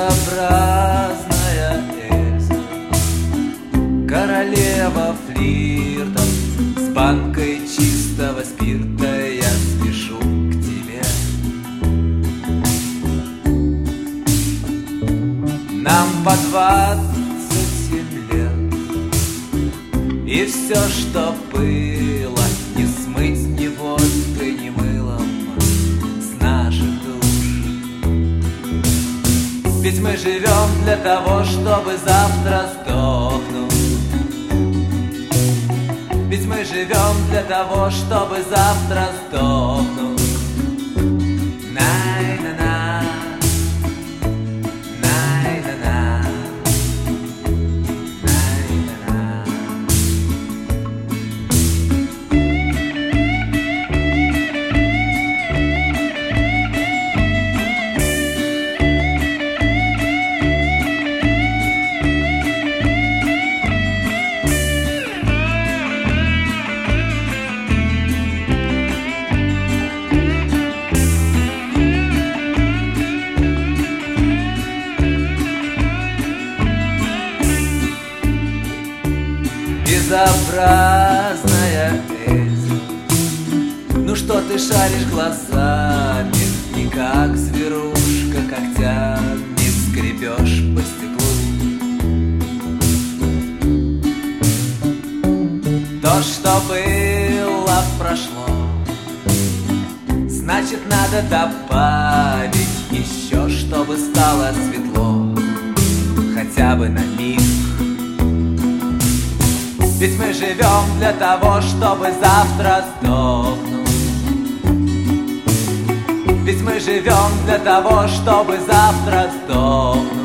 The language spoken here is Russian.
Безобразная Эльза, королева флиртов, с банкой чистого спирта я спешу к тебе. Нам по 27 лет, и все, что было, не смыть ни водкой, ни мылом с наших душ. Ведь мы живем для того, чтобы завтра сдохнуть. Ведь мы живем для того, чтобы завтра сдохнуть. Най-на-на, най-на-на, най-на-на. Безобразная Эльза, ну что ты шаришь глазами, и как зверушка когтями скребешь по стеклу. То, что было, прошло, значит, надо добавить еще, чтобы стало светло, хотя бы на миг. Ведь мы живем для того, чтобы завтра сдохнуть. Ведь мы живем для того, чтобы завтра сдохнуть.